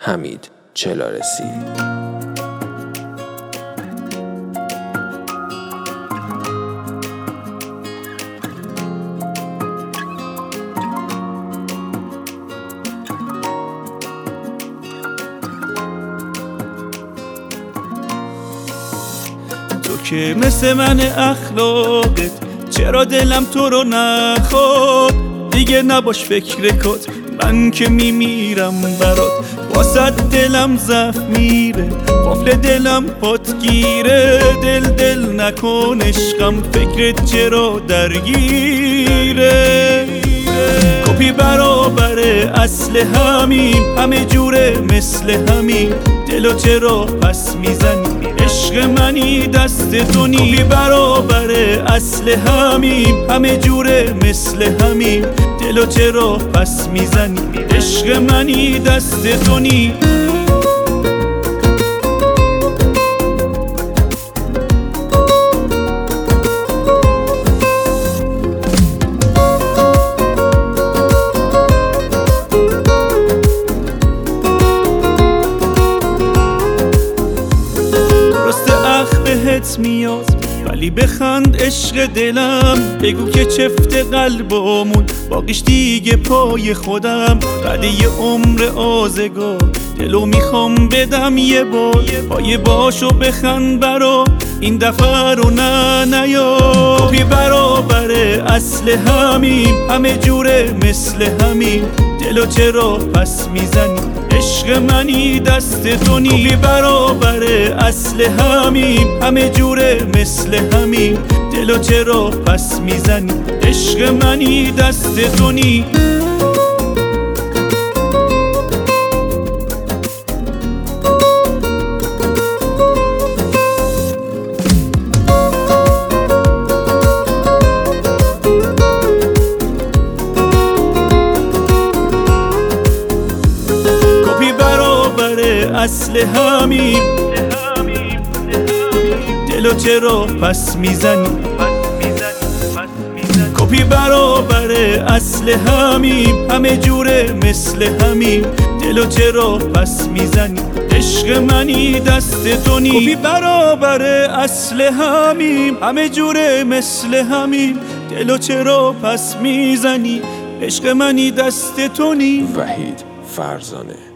حمید چلارسی. تو که مثل من اخلاقت، چرا دلم تو رو نخواد؟ دیگه نباش فکر کت، من که میمیرم برات. واسه دلم ضعف میره، قفل دلم پات گیره. دل نکن عشقم، فکرت چرا درگیره؟ کپی برابر اصل همیم، همه جوره مثل همین. دلو چرا پس میزنی؟ عشق منی دست تو نی. کپی برابر اصل همیم، همه جوره مثل همین. دلو چرا پس میزنی؟ عشق منی دست تو نی. بهت میاد ولی بخند عشق دلم. بگو که چفت قلبمون باقیش دیگه پای خودم. بعد یه عمر آزگار دلو میخوام بدم یه بار. پای باشو بخند برا این دفعه رو نیا. کپی برابر اصل همیم، همه جوره مثل همین. دلو چرا پس میزنی؟ عشق منی دست تو نی. کپی برابر اصل همیم، همه جوره مثل همین. دلو چرا پس میزنی؟ عشق منی دست تو نی. اصل همین، دلو چرا پس میزنی؟ کپی برابر اصل همین، همه جوره مثل همین. دلو چرا پس میزنی؟ عشق منی دست تو نی. کپی برابر اصل همین، همه جوره مثل همین. دلو چرا پس میزنی؟ عشق منی دست تو نی. وحید فرزانه.